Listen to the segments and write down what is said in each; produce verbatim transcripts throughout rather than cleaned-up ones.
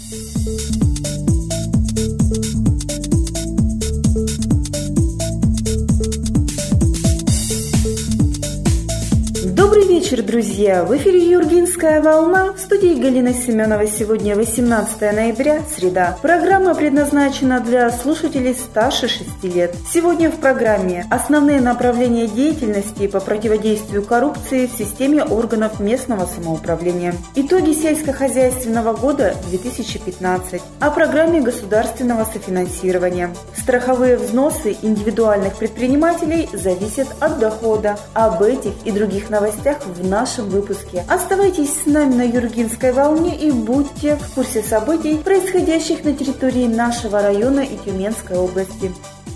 Добрый вечер, друзья! В эфире «Юргинская волна», в студии Галина Семенова. Сегодня восемнадцатое ноября, среда. Программа предназначена для слушателей старше шести лет. Сегодня в программе основные направления деятельности по противодействию коррупции в системе органов местного самоуправления. Итоги сельскохозяйственного года две тысячи пятнадцать. О программе государственного софинансирования. Страховые взносы индивидуальных предпринимателей зависят от дохода. Об этих и других новостях в нашем выпуске. Оставайтесь с нами на Юргинской волне и будьте в курсе событий, происходящих на территории нашего района и Тюменской области.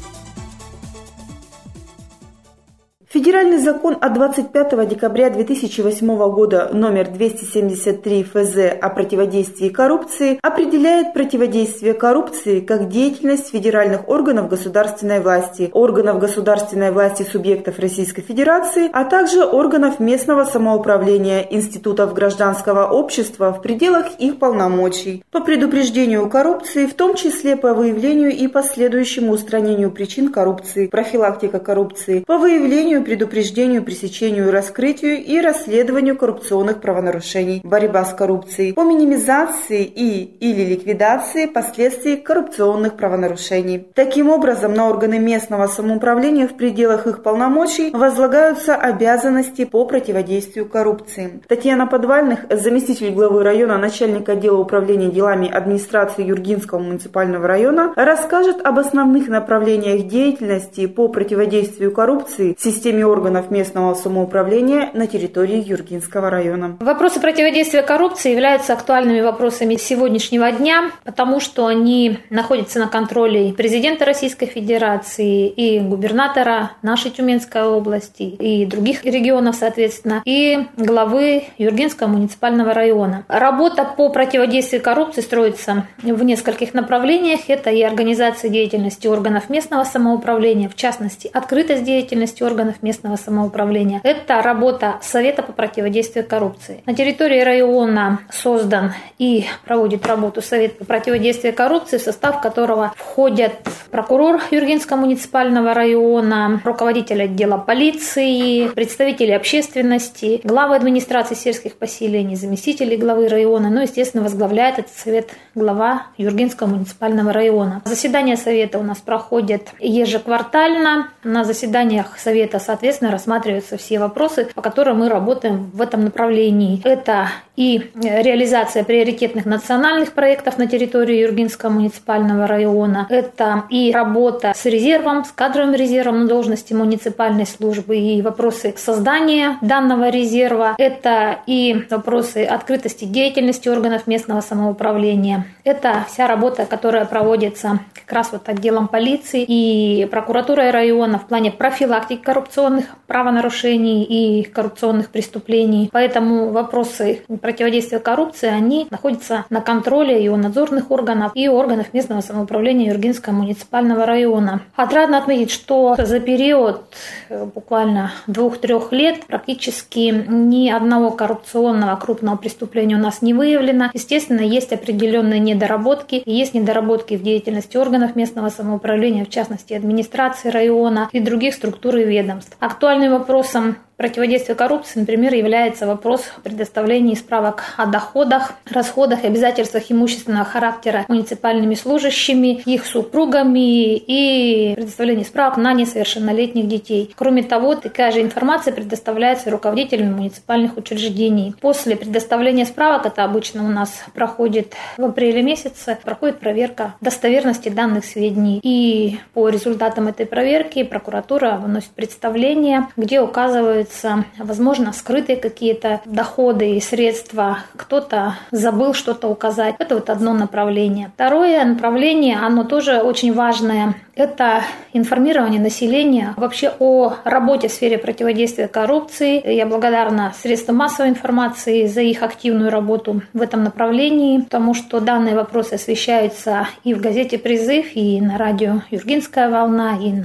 Федеральный закон от двадцать пятого декабря две тысячи восьмого года номер двести семьдесят три эф зэ о противодействии коррупции определяет противодействие коррупции как деятельность федеральных органов государственной власти, органов государственной власти субъектов Российской Федерации, а также органов местного самоуправления, институтов гражданского общества в пределах их полномочий по предупреждению коррупции, в том числе по выявлению и последующему устранению причин коррупции, профилактика коррупции, по выявлению, предупреждению, пресечению и раскрытию и расследованию коррупционных правонарушений, борьба с коррупцией, по минимизации и или ликвидации последствий коррупционных правонарушений. Таким образом, на органы местного самоуправления в пределах их полномочий возлагаются обязанности по противодействию коррупции. Татьяна Подвальных, заместитель главы района, начальник отдела управления делами администрации Юргинского муниципального района, расскажет об основных направлениях деятельности по противодействию коррупции в системе органов местного самоуправления на территории Юргинского района. Вопросы противодействия коррупции являются актуальными вопросами сегодняшнего дня, потому что они находятся на контроле президента Российской Федерации и губернатора нашей Тюменской области и других регионов, соответственно, и главы Юргинского муниципального района. Работа по противодействию коррупции строится в нескольких направлениях. Это и организация деятельности органов местного самоуправления, в частности, открытость деятельности органов местного самоуправления. Это работа Совета по противодействию коррупции. На территории района создан и проводит работу Совет по противодействию коррупции, в состав которого входят прокурор Юргинского муниципального района, руководитель отдела полиции, представители общественности, главы администрации сельских поселений, заместители главы района, ну, естественно, возглавляет этот совет глава Юргинского муниципального района. Заседания совета у нас проходят ежеквартально. На заседаниях совета, соответственно, рассматриваются все вопросы, по которым мы работаем в этом направлении. Это и реализация приоритетных национальных проектов на территории Юргинского муниципального района. Это и работа с резервом, с кадровым резервом на должности муниципальной службы и вопросы создания данного резерва. Это и вопросы открытости деятельности органов местного самоуправления. Это вся работа, которая проводится как раз вот отделом полиции и прокуратурой района в плане профилактики коррупционных правонарушений и коррупционных преступлений. Поэтому вопросы противодействия коррупции, они находятся на контроле и у надзорных органов, и у органов местного самоуправления Юргинского муниципального района. Отрадно отметить, что за период буквально двух-трех лет практически ни одного коррупционного крупного преступления у нас не выявлено. Естественно, есть определенные недоработки, есть недоработки в деятельности органов местного самоуправления, в частности администрации района и других структур и ведомств. Актуальным вопросом противодействия коррупции, например, является вопрос предоставления справок о доходах, расходах и обязательствах имущественного характера муниципальными служащими, их супругами и предоставление справок на несовершеннолетних детей. Кроме того, такая же информация предоставляется руководителями муниципальных учреждений. После предоставления справок, это обычно у нас проходит в апреле месяце, проходит проверка достоверности данных сведений. И по результатам этой проверки прокуратура выносит представление, где указывается, возможно, скрытые какие-то доходы и средства. Кто-то забыл что-то указать. Это вот одно направление. Второе направление, оно тоже очень важное. Это информирование населения вообще о работе в сфере противодействия коррупции. Я благодарна средствам массовой информации за их активную работу в этом направлении, потому что данные вопросы освещаются и в газете «Призыв», и на радио «Юргинская волна», и на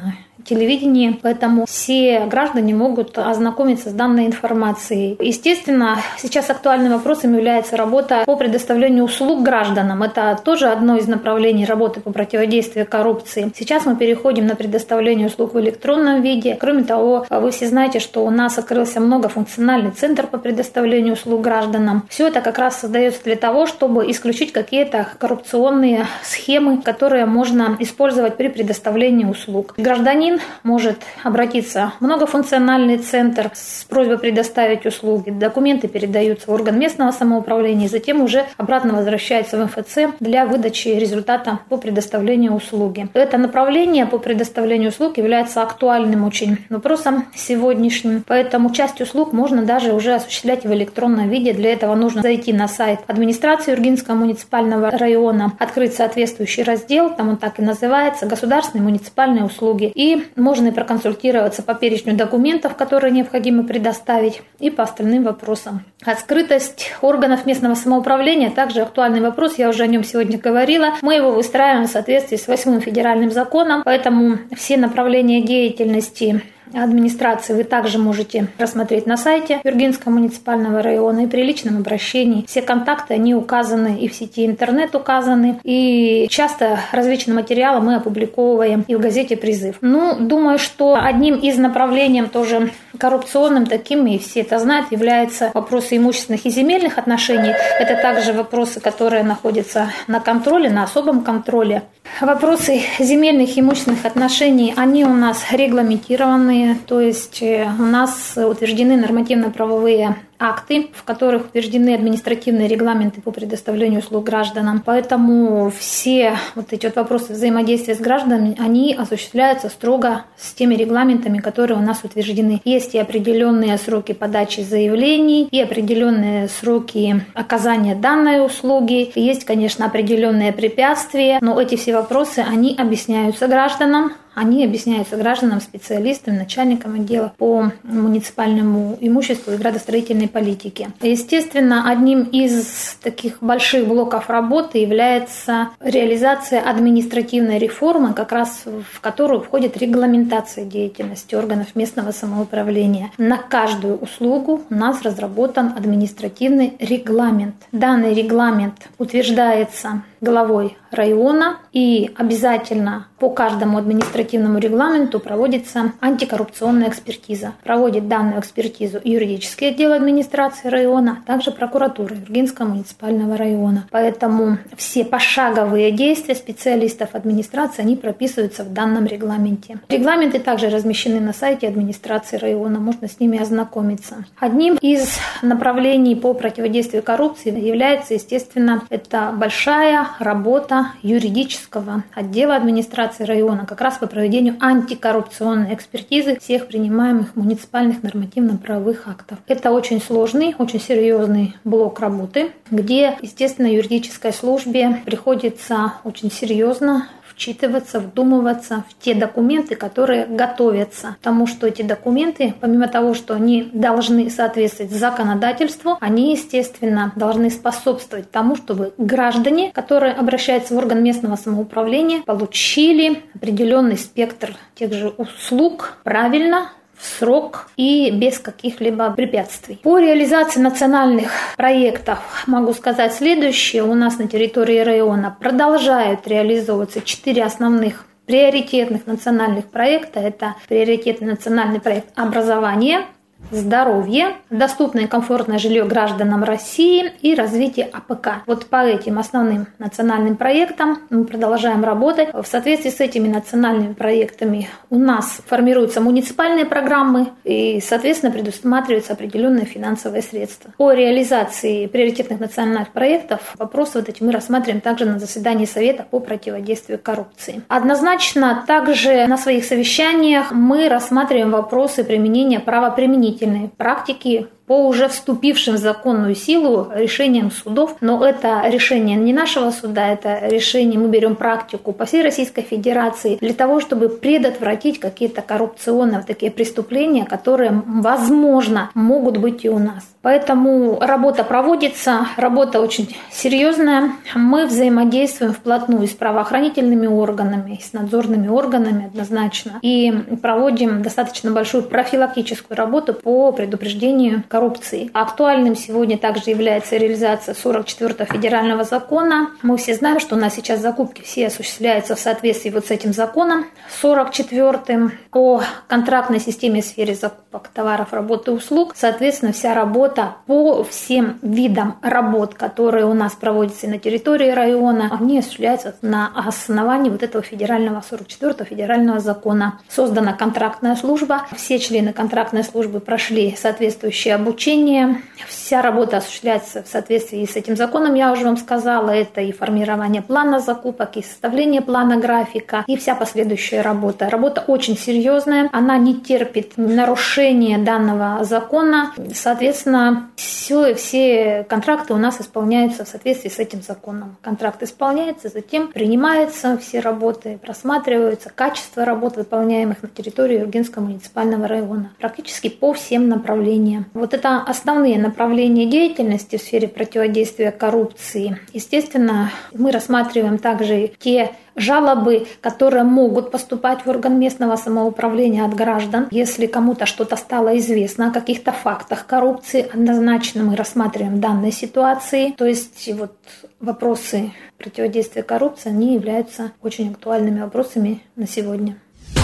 телевидении, поэтому все граждане могут ознакомиться с данной информацией. Естественно, сейчас актуальным вопросом является работа по предоставлению услуг гражданам. Это тоже одно из направлений работы по противодействию коррупции. Сейчас мы переходим на предоставление услуг в электронном виде. Кроме того, вы все знаете, что у нас открылся многофункциональный центр по предоставлению услуг гражданам. Все это как раз создается для того, чтобы исключить какие-то коррупционные схемы, которые можно использовать при предоставлении услуг. Гражданин может обратиться в многофункциональный центр с просьбой предоставить услуги. Документы передаются в орган местного самоуправления и затем уже обратно возвращаются в эм эф цэ для выдачи результата по предоставлению услуги. Это направление по предоставлению услуг является актуальным очень вопросом сегодняшним, поэтому часть услуг можно даже уже осуществлять в электронном виде. Для этого нужно зайти на сайт администрации Юргинского муниципального района, открыть соответствующий раздел, там он так и называется, государственные муниципальные услуги, и можно и проконсультироваться по перечню документов, которые необходимо предоставить, и по остальным вопросам. Открытость органов местного самоуправления также актуальный вопрос, я уже о нем сегодня говорила. Мы его выстраиваем в соответствии с восьмым федеральным законом, поэтому все направления деятельности администрации вы также можете рассмотреть на сайте Юргинского муниципального района, и при личном обращении все контакты, они указаны и в сети интернет указаны, и часто различные материалы мы опубликовываем и в газете «Призыв». Ну, думаю, что одним из направлений тоже коррупционным таким, и все это знают, являются вопросы имущественных и земельных отношений. Это также вопросы, которые находятся на контроле, на особом контроле. Вопросы земельных и имущественных отношений, они у нас регламентированы, то есть у нас утверждены нормативно-правовые акты, в которых утверждены административные регламенты по предоставлению услуг гражданам. Поэтому все вот эти вот вопросы взаимодействия с гражданами, они осуществляются строго с теми регламентами, которые у нас утверждены. Есть и определенные сроки подачи заявлений, и определенные сроки оказания данной услуги. Есть, конечно, определенные препятствия, но эти все вопросы, они объясняются гражданам. Они объясняются гражданам, специалистам, начальникам отдела по муниципальному имуществу и градостроительной политике. Естественно, одним из таких больших блоков работы является реализация административной реформы, как раз в которую входит регламентация деятельности органов местного самоуправления. На каждую услугу у нас разработан административный регламент. Данный регламент утверждается главой района, и обязательно по каждому административному регламенту проводится антикоррупционная экспертиза. Проводит данную экспертизу юридический отдел администрации района, а также прокуратура Юргинского муниципального района. Поэтому все пошаговые действия специалистов администрации, они прописываются в данном регламенте. Регламенты также размещены на сайте администрации района, можно с ними ознакомиться. Одним из направлений по противодействию коррупции является, естественно, это большая работа юридического отдела администрации района как раз по проведению антикоррупционной экспертизы всех принимаемых муниципальных нормативно-правовых актов. Это очень сложный, очень серьезный блок работы, где, естественно, юридической службе приходится очень серьезно вчитываться, вдумываться в те документы, которые готовятся. Потому что эти документы, помимо того, что они должны соответствовать законодательству, они, естественно, должны способствовать тому, чтобы граждане, которые обращаются в орган местного самоуправления, получили определенный спектр тех же услуг правильно, в срок и без каких-либо препятствий. По реализации национальных проектов могу сказать следующее. У нас на территории района продолжают реализовываться четыре основных приоритетных национальных проекта. Это приоритетный национальный проект образования, здоровье, доступное и комфортное жилье гражданам России и развитие а пэ ка. Вот по этим основным национальным проектам мы продолжаем работать. В соответствии с этими национальными проектами у нас формируются муниципальные программы и, соответственно, предусматриваются определенные финансовые средства. По реализации приоритетных национальных проектов вопросы вот эти мы рассматриваем также на заседании Совета по противодействию коррупции. Однозначно, также на своих совещаниях мы рассматриваем вопросы применения правоприменительной практики по уже вступившим в законную силу решениям судов. Но это решение не нашего суда, это решение, мы берем практику по всей Российской Федерации для того, чтобы предотвратить какие-то коррупционные такие преступления, которые, возможно, могут быть и у нас. Поэтому работа проводится, работа очень серьезная. Мы взаимодействуем вплотную с правоохранительными органами, с надзорными органами однозначно. И проводим достаточно большую профилактическую работу по предупреждению коррупции. Актуальным сегодня также является реализация сорок четвёртого федерального закона. Мы все знаем, что у нас сейчас закупки все осуществляются в соответствии вот с этим законом сорок четвёртым о контрактной системе в сфере закупок товаров, работ и услуг. Соответственно, вся работа по всем видам работ, которые у нас проводятся на территории района, они осуществляются на основании вот этого федерального сорок четвёртого федерального закона. Создана контрактная служба. Все члены контрактной службы прошли соответствующее обучение. Вся работа осуществляется в соответствии с этим законом, я уже вам сказала. Это и формирование плана закупок, и составление плана графика, и вся последующая работа. Работа очень серьезная, она не терпит нарушения данного закона. Соответственно, все, все контракты у нас исполняются в соответствии с этим законом. Контракт исполняется, затем принимаются все работы, просматриваются качество работ, выполняемых на территории Юргенского муниципального района. Практически по всем направлениям. Вот это основные направления деятельности в сфере противодействия коррупции. Естественно, мы рассматриваем также те жалобы, которые могут поступать в орган местного самоуправления от граждан. Если кому-то что-то стало известно о каких-то фактах коррупции, однозначно мы рассматриваем данные ситуации. То есть вот вопросы противодействия коррупции, они являются очень актуальными вопросами на сегодня.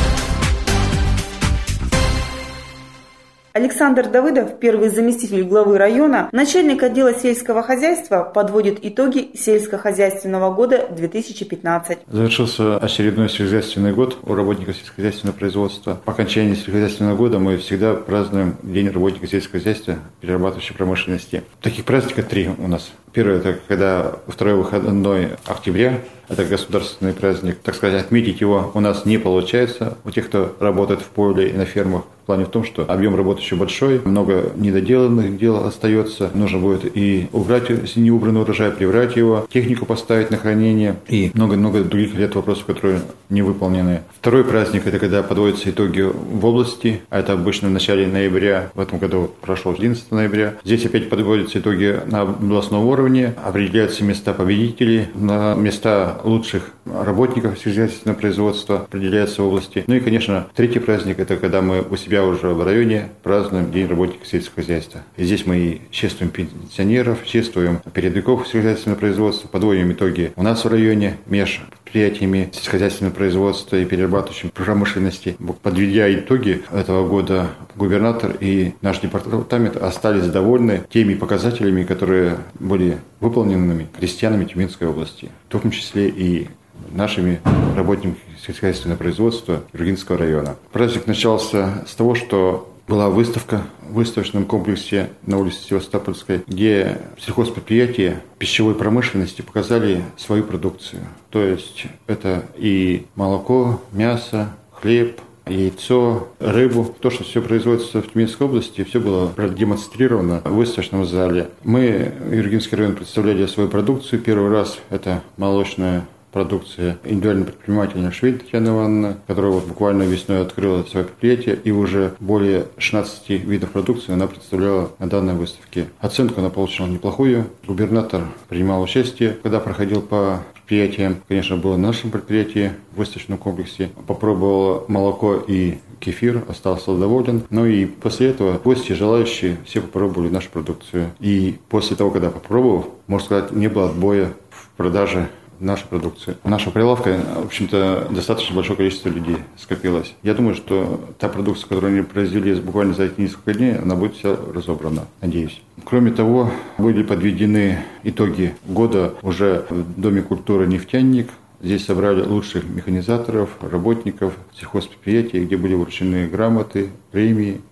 Александр Давыдов, первый заместитель главы района, начальник отдела сельского хозяйства, подводит итоги сельскохозяйственного года две тысячи пятнадцать. Завершился очередной сельскохозяйственный год у работников сельскохозяйственного производства. По окончании сельскохозяйственного года мы всегда празднуем День работника сельского хозяйства, перерабатывающей промышленности. Таких праздников три у нас. Первый – это когда второй выходной октября, это государственный праздник. Так сказать, отметить его у нас не получается у тех, кто работает в поле и на фермах. В плане в том, что объем работы еще большой, много недоделанных дел остается. Нужно будет и убрать неубранный урожай, прибрать его, технику поставить на хранение и много-много других лет вопросов, которые не выполнены. Второй праздник – это когда подводятся итоги в области, а это обычно в начале ноября, в этом году прошло одиннадцатого ноября. Здесь опять подводятся итоги на областном уровне, определяются места победителей, на места лучших работников сельскохозяйственного производства определяются в области. Ну и, конечно, третий праздник – это когда мы у себя уже в районе празднуем День работника сельского хозяйства. И здесь мы и чествуем пенсионеров, чествуем передовиков сельскохозяйственного производства, подводим итоги у нас в районе между предприятиями сельскохозяйственного производства и перерабатывающей промышленности. Подведя итоги этого года, губернатор и наш департамент остались довольны теми показателями, которые были выполнены крестьянами Тюменской области, в том числе и нашими работниками сельскохозяйственного производства Юргенского района. Праздник начался с того, что была выставка в выставочном комплексе на улице Севастопольской, где сельхозпредприятия пищевой промышленности показали свою продукцию. То есть это и молоко, мясо, хлеб, яйцо, рыбу. То, что все производится в Тюменской области, все было продемонстрировано в выставочном зале. Мы, Юргенский район, представляли свою продукцию первый раз. Это молочная продукция индивидуальной предпринимательной Швейд Татьяна Ивановна, которая вот буквально весной открыла свое предприятие, и уже более шестнадцати видов продукции она представляла на данной выставке. Оценку она получила неплохую. Губернатор принимал участие, когда проходил по предприятиям. Конечно, было на нашем предприятии в выставочном комплексе. Попробовал молоко и кефир, остался доволен. Ну и после этого гости, желающие, все попробовали нашу продукцию. И после того, когда попробовал, можно сказать, не было отбоя в продаже нашей продукции. У нашего прилавка, в общем-то, достаточно большое количество людей скопилось. Я думаю, что та продукция, которую они произвели буквально за эти несколько дней, она будет вся разобрана, надеюсь. Кроме того, были подведены итоги года уже в Доме культуры «Нефтяник». Здесь собрали лучших механизаторов, работников сельхозпредприятий, где были вручены грамоты, премии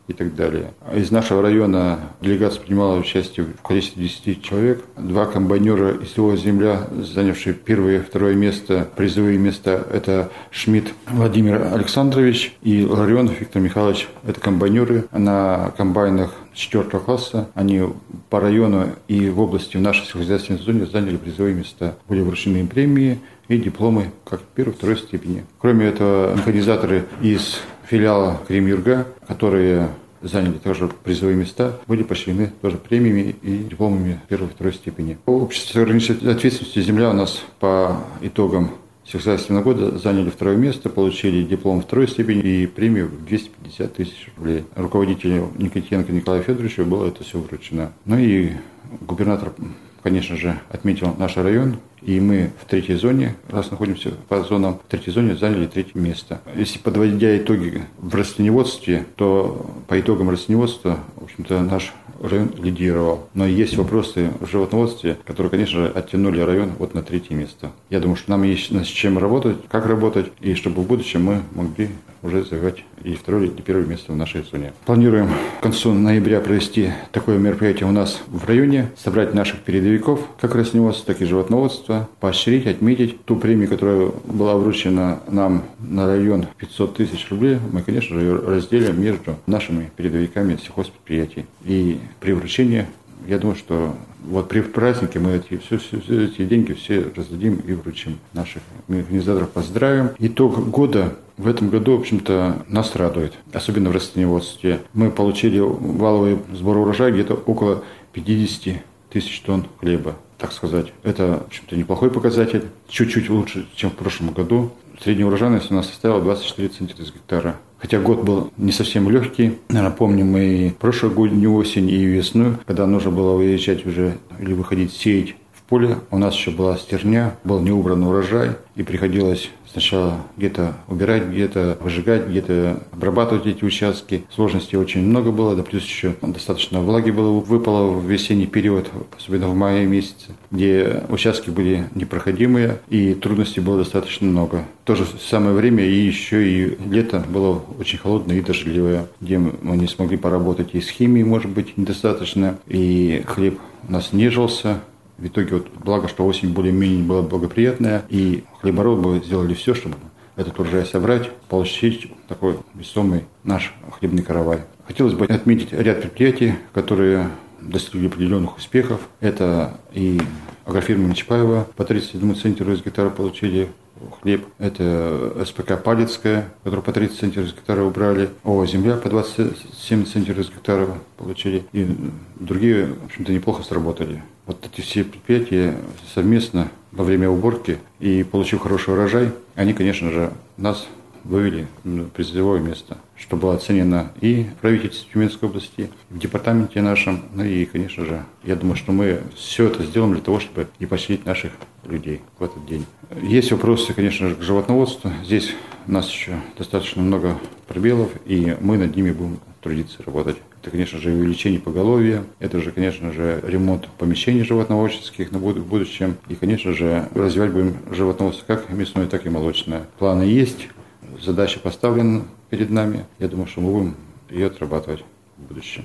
и так далее. Из нашего района делегация принимала участие в количестве десяти человек. Два комбайнера из СО «Земля», занявшие первое и второе место, призовые места, это Шмидт Владимир Александрович и Ларионов Виктор Михайлович. Это комбайнеры на комбайнах четвертого класса. Они по району и в области в нашей сельскохозяйственной зоне заняли призовые места. Были вручены им премии и дипломы как первой и второй степени. Кроме этого, механизаторы из филиала Крим-Юрга, которые заняли также призовые места, были поощрены тоже премиями и дипломами первой и второй степени. Общество ограниченной ответственности «Земля» у нас по итогам сельскохозяйственного года заняли второе место, получили диплом второй степени и премию в двести пятьдесят тысяч рублей. Руководителю Никитенко Николаю Федоровичу было это все вручено. Ну и губернатор, конечно же, отметил наш район, и мы в третьей зоне, раз находимся по зонам, в третьей зоне заняли третье место. Если подводя итоги в растениеводстве, то по итогам растениеводства, в общем-то, наш район лидировал. Но есть вопросы в животноводстве, которые, конечно же, оттянули район вот на третье место. Я думаю, что нам есть над чем работать, как работать, и чтобы в будущем мы могли уже завоевать и второе, и первое место в нашей зоне. Планируем к концу ноября провести такое мероприятие у нас в районе, собрать наших передовиков, как растениеводства, так и животноводства, поощрить, отметить ту премию, которая была вручена нам на район пятьсот тысяч рублей. Мы, конечно же, ее разделим между нашими передовиками сельхозпредприятий. И при вручении, я думаю, что вот при празднике мы эти, все, все, все эти деньги все раздадим и вручим. Наших механизаторов поздравим. Итог года в этом году, в общем-то, нас радует, особенно в растениеводстве. Мы получили валовый сбор урожая где-то около пятьдесят тысяч тонн хлеба, так сказать. Это, в общем-то, неплохой показатель, чуть-чуть лучше, чем в прошлом году. Средняя урожайность у нас составила двадцать четыре центнера с гектара. Хотя год был не совсем легкий. Наверное, помним мы и прошлогоднюю осень, и весну, когда нужно было выезжать уже или выходить сеять в поле. У нас еще была стерня, был неубран урожай, и приходилось сначала где-то убирать, где-то выжигать, где-то обрабатывать эти участки. Сложностей очень много было, да плюс еще достаточно влаги было, выпало в весенний период, особенно в мае месяце, где участки были непроходимые и трудностей было достаточно много. В то же самое время и еще и лето было очень холодное и дождливое, где мы не смогли поработать и с химией, может быть, недостаточно, и хлеб у нас нежился. В итоге, вот, благо, что осень более-менее была благоприятная, и хлеборобы сделали все, чтобы этот урожай собрать, получить такой весомый наш хлебный каравай. Хотелось бы отметить ряд предприятий, которые достигли определенных успехов. Это и агрофирма Нечапаева по тридцать одному центнеру из гектара получили хлеб. Это СПК Палецкая, которую по тридцать центнеров из гектара убрали. ООО «Земля» по двадцать семь центнеров из гектара получили. И другие, в общем-то, неплохо сработали. Вот эти все предприятия совместно во время уборки и получив хороший урожай, они, конечно же, нас вывели на призовое место, что было оценено и в правительстве Тюменской области, в департаменте нашем. Ну и, конечно же, я думаю, что мы все это сделаем для того, чтобы и поощрить наших людей в этот день. Есть вопросы, конечно же, к животноводству. Здесь у нас еще достаточно много пробелов, и мы над ними будем трудиться, работать. Это, конечно же, увеличение поголовья, это же, конечно же, ремонт помещений животноводческих на будущем. И, конечно же, развивать будем животноводство как мясное, так и молочное. Планы есть, задача поставлена перед нами. Я думаю, что мы будем ее отрабатывать в будущем.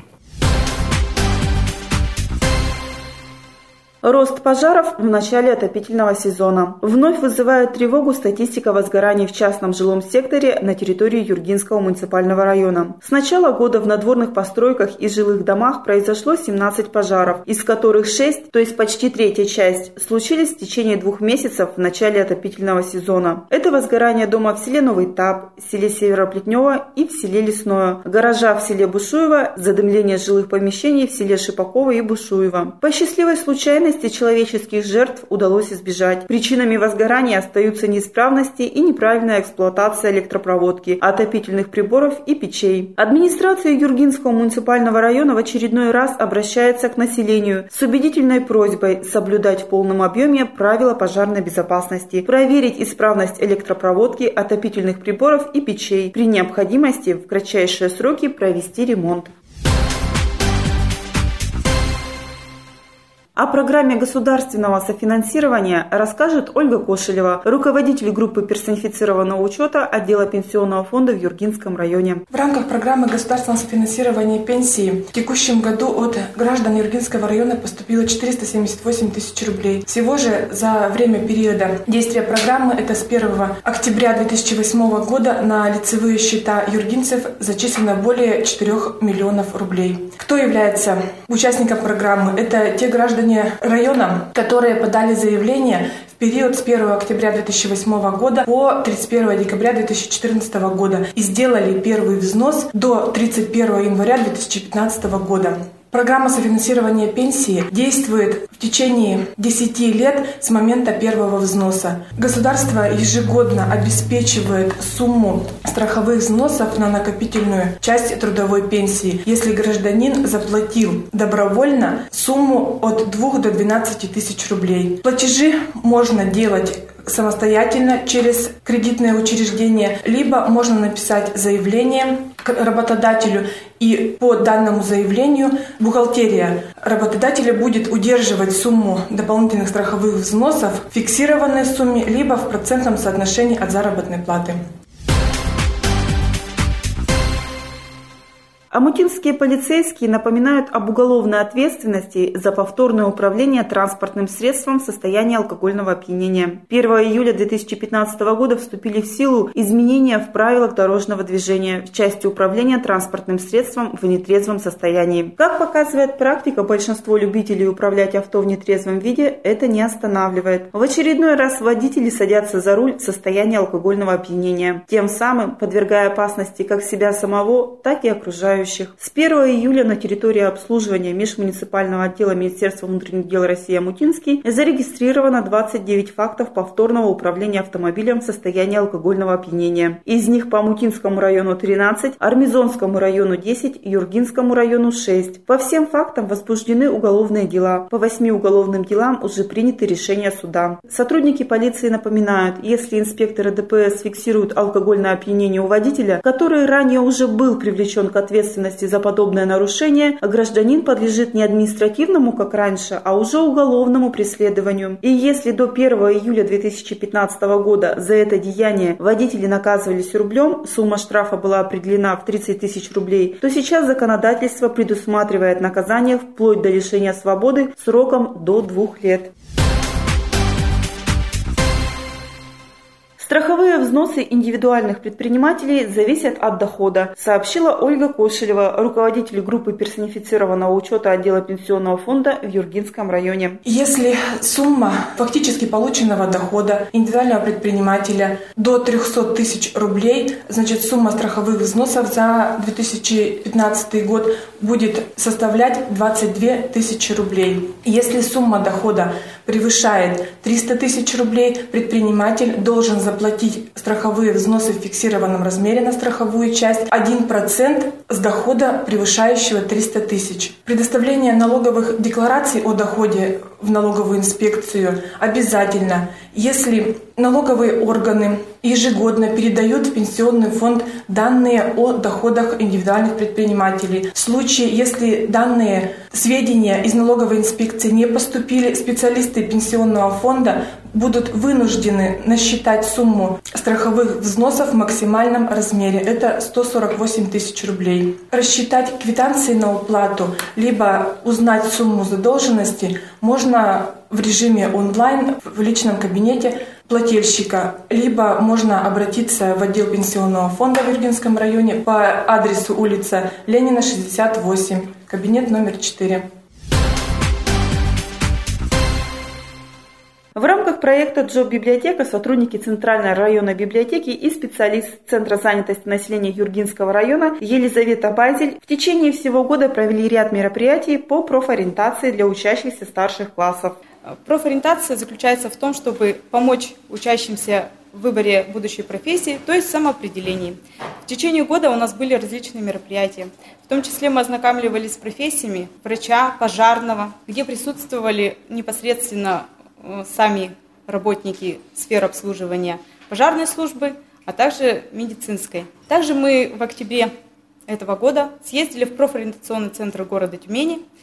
Рост пожаров в начале отопительного сезона. Вновь вызывает тревогу статистика возгораний в частном жилом секторе на территории Юргинского муниципального района. С начала года в надворных постройках и жилых домах произошло семнадцать пожаров, из которых шесть, то есть почти третья часть, случились в течение двух месяцев в начале отопительного сезона. Это возгорание дома в селе Новый Тап, в селе Североплетнево и в селе Лесное, гаража в селе Бушуево, задымление жилых помещений в селе Шипаково и Бушуево. По счастливой случайности человеческих жертв удалось избежать. Причинами возгорания остаются неисправности и неправильная эксплуатация электропроводки, отопительных приборов и печей. Администрация Юргинского муниципального района в очередной раз обращается к населению с убедительной просьбой соблюдать в полном объеме правила пожарной безопасности, проверить исправность электропроводки, отопительных приборов и печей, при необходимости в кратчайшие сроки провести ремонт. О программе государственного софинансирования расскажет Ольга Кошелева, руководитель группы персонифицированного учета отдела пенсионного фонда в Юргинском районе. В рамках программы государственного софинансирования пенсии в текущем году от граждан Юргинского района поступило четыреста семьдесят восемь тысяч рублей. Всего же за время периода действия программы, это с первого октября две тысячи восьмого года, на лицевые счета юргинцев зачислено более четырёх миллионов рублей. Кто является участником программы? Это те граждане района, которые подали заявление в период с первого октября две тысячи восьмого года по тридцать первого декабря две тысячи четырнадцатого года и сделали первый взнос до тридцать первого января две тысячи пятнадцатого года. Программа софинансирования пенсии действует в течение десяти лет с момента первого взноса. Государство ежегодно обеспечивает сумму страховых взносов на накопительную часть трудовой пенсии, если гражданин заплатил добровольно сумму от двух до двенадцати тысяч рублей. Платежи можно делать самостоятельно через кредитное учреждение, либо можно написать заявление к работодателю, и по данному заявлению бухгалтерия работодателя будет удерживать сумму дополнительных страховых взносов в фиксированной сумме, либо в процентном соотношении от заработной платы. Омутинские полицейские напоминают об уголовной ответственности за повторное управление транспортным средством в состоянии алкогольного опьянения. первого июля две тысячи пятнадцатого года вступили в силу изменения в правилах дорожного движения в части управления транспортным средством в нетрезвом состоянии. Как показывает практика, большинство любителей управлять авто в нетрезвом виде это не останавливает. В очередной раз водители садятся за руль в состоянии алкогольного опьянения, тем самым подвергая опасности как себя самого, так и окружающих. С первого июля на территории обслуживания межмуниципального отдела Министерства внутренних дел России Омутинский зарегистрировано двадцать девять фактов повторного управления автомобилем в состоянии алкогольного опьянения. Из них по Омутинскому району тринадцать, Армизонскому району десять, Юргинскому району шесть. По всем фактам возбуждены уголовные дела. По восьми уголовным делам уже приняты решения суда. Сотрудники полиции напоминают, если инспекторы ДПС фиксируют алкогольное опьянение у водителя, который ранее уже был привлечен к ответственности за подобное нарушение, гражданин подлежит не административному, как раньше, а уже уголовному преследованию. И если до первого июля две тысячи пятнадцатого года за это деяние водители наказывались рублем, сумма штрафа была определена в тридцать тысяч рублей, то сейчас законодательство предусматривает наказание вплоть до лишения свободы сроком до двух лет. Страховые взносы индивидуальных предпринимателей зависят от дохода, сообщила Ольга Кошелева, руководитель группы персонифицированного учета отдела пенсионного фонда в Юргинском районе. Если сумма фактически полученного дохода индивидуального предпринимателя до трехсот тысяч рублей, значит сумма страховых взносов за две тысячи пятнадцатый год будет составлять двадцать две тысячи рублей. Если сумма дохода превышает триста тысяч рублей, предприниматель должен заплатить страховые взносы в фиксированном размере на страховую часть один процент с дохода, превышающего триста тысяч. Предоставление налоговых деклараций о доходе в налоговую инспекцию обязательно, если налоговые органы ежегодно передают в пенсионный фонд данные о доходах индивидуальных предпринимателей. В случае, если данные сведения из налоговой инспекции не поступили, специалисты пенсионного фонда будут вынуждены насчитать сумму страховых взносов в максимальном размере. Это сто сорок восемь тысяч рублей. Рассчитать квитанции на уплату, либо узнать сумму задолженности можно в режиме онлайн в личном кабинете плательщика, либо можно обратиться в отдел пенсионного фонда в Юргинском районе по адресу улица Ленина, шестьдесят восемь, кабинет номер четыре. В рамках проекта «Джоб-библиотека» сотрудники Центральной районной библиотеки и специалист Центра занятости населения Юргинского района Елизавета Базель в течение всего года провели ряд мероприятий по профориентации для учащихся старших классов. Профориентация заключается в том, чтобы помочь учащимся в выборе будущей профессии, то есть самоопределении. В течение года у нас были различные мероприятия. В том числе мы ознакомливались с профессиями врача, пожарного, где присутствовали непосредственно сами работники сферы обслуживания пожарной службы, а также медицинской. Также мы в октябре этого года съездили в профориентационный центр города Тюмени,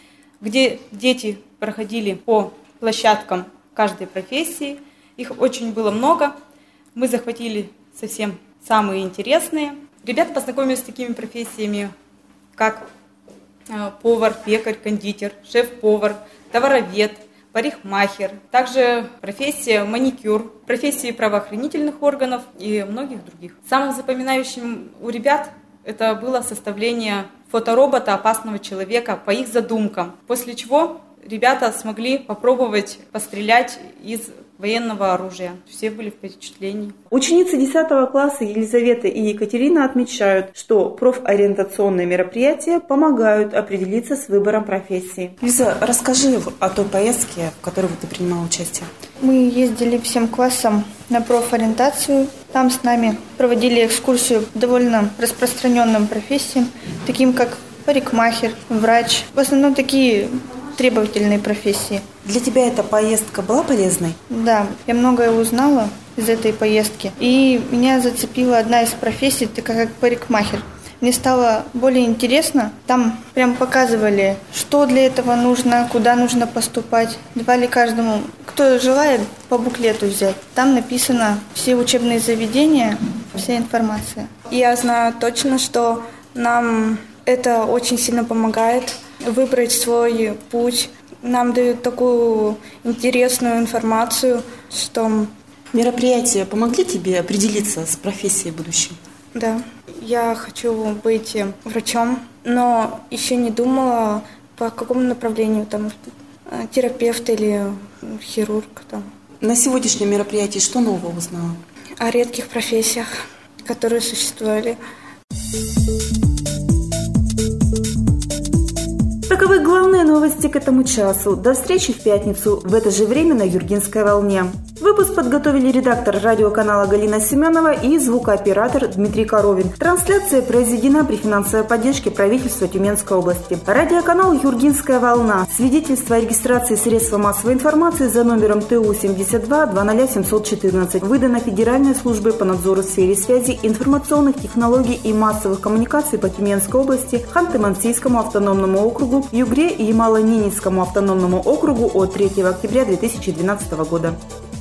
где дети проходили по площадкам каждой профессии. Их очень было много. Мы захватили совсем самые интересные. Ребята познакомились с такими профессиями, как повар, пекарь, кондитер, шеф-повар, товаровед, парикмахер, также профессия маникюр, профессии правоохранительных органов и многих других. Самым запоминающим у ребят это было составление фоторобота опасного человека по их задумкам, после чего ребята смогли попробовать пострелять из военного оружия. Все были в впечатлении. Ученицы десятого класса Елизавета и Екатерина отмечают, что профориентационные мероприятия помогают определиться с выбором профессии. Лиза, расскажи о той поездке, в которой ты принимала участие. Мы ездили всем классом на профориентацию. Там с нами проводили экскурсию по довольно распространенным профессиям, таким как парикмахер, врач. В основном такие требовательные профессии. Для тебя эта поездка была полезной? Да, я многое узнала из этой поездки. И меня зацепила одна из профессий, такая как парикмахер. Мне стало более интересно. Там прям показывали, что для этого нужно, куда нужно поступать. Давали каждому, кто желает, по буклету взять. Там написано все учебные заведения, вся информация. Я знаю точно, что нам это очень сильно помогает выбрать свой путь. Нам дают такую интересную информацию, что... Мероприятия помогли тебе определиться с профессией будущей? Да, я хочу быть врачом, но еще не думала, по какому направлению, там, терапевт или хирург. Там. На сегодняшнем мероприятии что нового узнала? О редких профессиях, которые существовали. Таковы главные новости к этому часу. До встречи в пятницу в это же время на Юргинской волне. Выпуск подготовили редактор радиоканала Галина Семенова и звукооператор Дмитрий Коровин. Трансляция произведена при финансовой поддержке правительства Тюменской области. Радиоканал Юргинская волна. Свидетельство о регистрации средства массовой информации за номером Т У семьдесят два двадцать ноль семьсот четырнадцать выдано Федеральной службой по надзору в сфере связи, информационных технологий и массовых коммуникаций по Тюменской области, Ханты-Мансийскому автономному округу, Югре и Ямало-Ненецкому автономному округу от третьего октября две тысячи двенадцатого года.